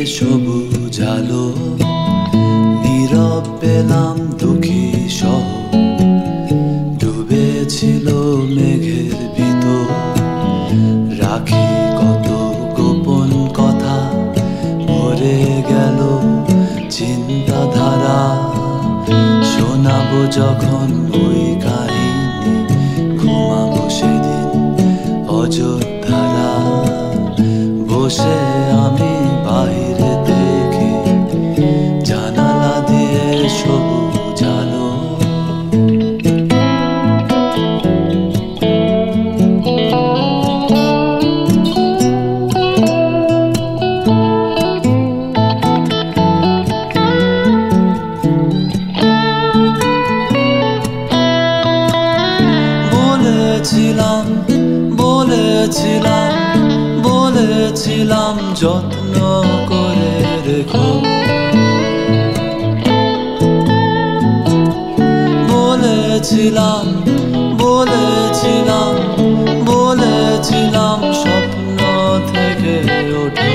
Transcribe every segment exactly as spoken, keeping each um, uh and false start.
সবুজ আলো, নীরব পেলাম দুঃখী সহ, ডুবেছিল মেঘের ভিতর। রাখি কত গোপন কথা, ভরে গেল চিন্তাধারা। শোনাবো যখন ওই কাহিনী, ঘুমাবো সেদিন অযোধ্যারা। বসে আমি বাইরে দেখি, জানালা দিয়ে সবুজ আলো। বলেছিলাম বলেছিলাম বলেছিলাম যত্ন করে রেখো। বলেছিলাম বলেছিলাম বলেছিলাম স্বপ্ন থেকে ওঠো।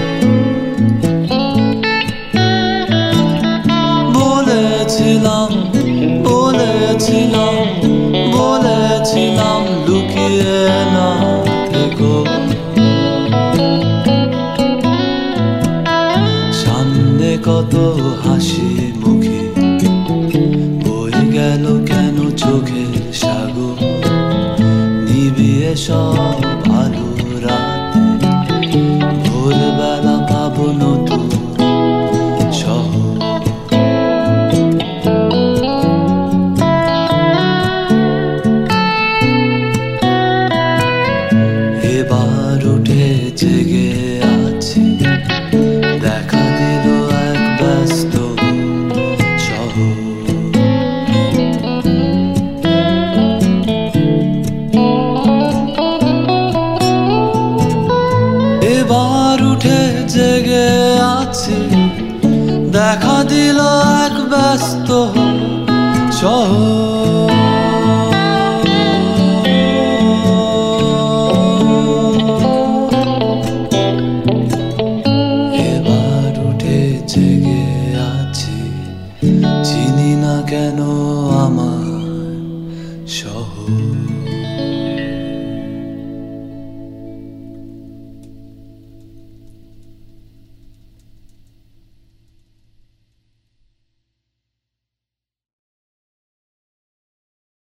বলেছিলাম বলেছিলাম বলেছিলাম লুকিয়ে না থেকো। সামনে কত হাসি মুখে, বয়ে গেল কেন চোখের সাগর। নিভিয়ে সব আলো রাতে, ভোরবেলা পাবো নতুন শহর। এবার উঠে জেগে আছি, দেখা দিল এক ব্যস্ত শহর। এবার উঠে জেগে আছি, দেখা দিল এক ব্যস্ত শহর। এবার উঠে জেগে আছি, চিনি না কেন আমার শহর।